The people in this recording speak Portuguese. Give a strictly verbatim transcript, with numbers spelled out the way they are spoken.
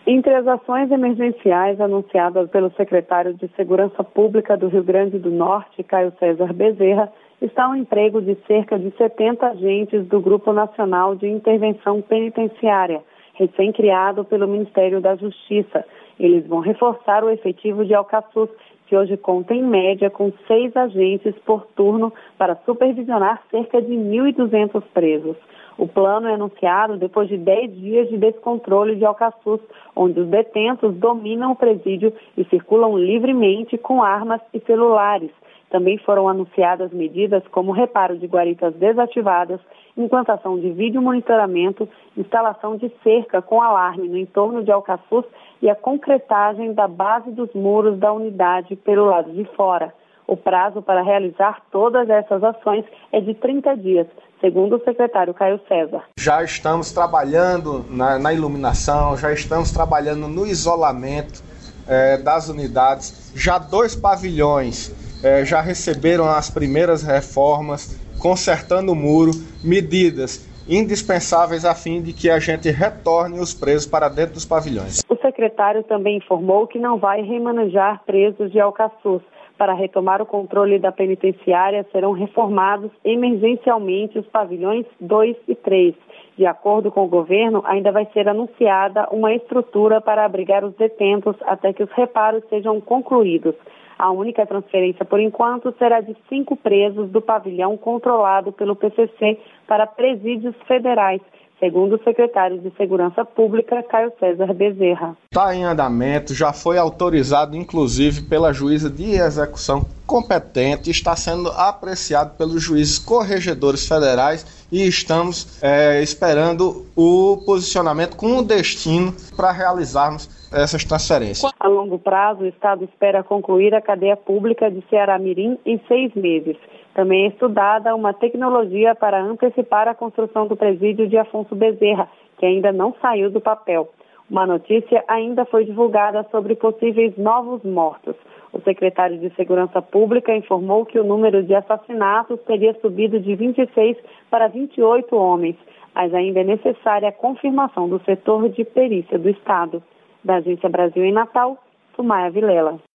Entre as ações emergenciais anunciadas pelo secretário de Segurança Pública do Rio Grande do Norte, Caio César Bezerra, está o emprego de cerca de setenta agentes do Grupo Nacional de Intervenção Penitenciária, recém-criado pelo Ministério da Justiça. Eles vão reforçar o efetivo de Alcaçuz, que hoje conta em média com seis agentes por turno para supervisionar cerca de mil e duzentos presos. O plano é anunciado depois de dez dias de descontrole de Alcaçuz, onde os detentos dominam o presídio e circulam livremente com armas e celulares. Também foram anunciadas medidas como reparo de guaritas desativadas, implantação de vídeo monitoramento, instalação de cerca com alarme no entorno de Alcaçuz e a concretagem da base dos muros da unidade pelo lado de fora. O prazo para realizar todas essas ações é de trinta dias, segundo o secretário Caio César. Já estamos trabalhando na, na iluminação, já estamos trabalhando no isolamento eh, das unidades. Já dois pavilhões eh, já receberam as primeiras reformas, consertando o muro, medidas indispensáveis a fim de que a gente retorne os presos para dentro dos pavilhões. O secretário também informou que não vai remanejar presos de Alcaçuz. Para retomar o controle da penitenciária, serão reformados emergencialmente os pavilhões dois e três. De acordo com o governo, ainda vai ser anunciada uma estrutura para abrigar os detentos até que os reparos sejam concluídos. A única transferência, por enquanto, será de cinco presos do pavilhão controlado pelo P C C para presídios federais, segundo o secretário de Segurança Pública, Caio César Bezerra. Está em andamento, já foi autorizado, inclusive, pela juíza de execução competente, está sendo apreciado pelos juízes corregedores federais e estamos é, esperando o posicionamento com o destino para realizarmos essas transferências. A longo prazo, o Estado espera concluir a cadeia pública de Ceará-Mirim em seis meses. Também é estudada uma tecnologia para antecipar a construção do presídio de Afonso Bezerra, que ainda não saiu do papel. Uma notícia ainda foi divulgada sobre possíveis novos mortos. O secretário de Segurança Pública informou que o número de assassinatos teria subido de vinte e seis para vinte e oito homens, mas ainda é necessária a confirmação do setor de perícia do Estado. Da Agência Brasil em Natal, Sumaia Vilela.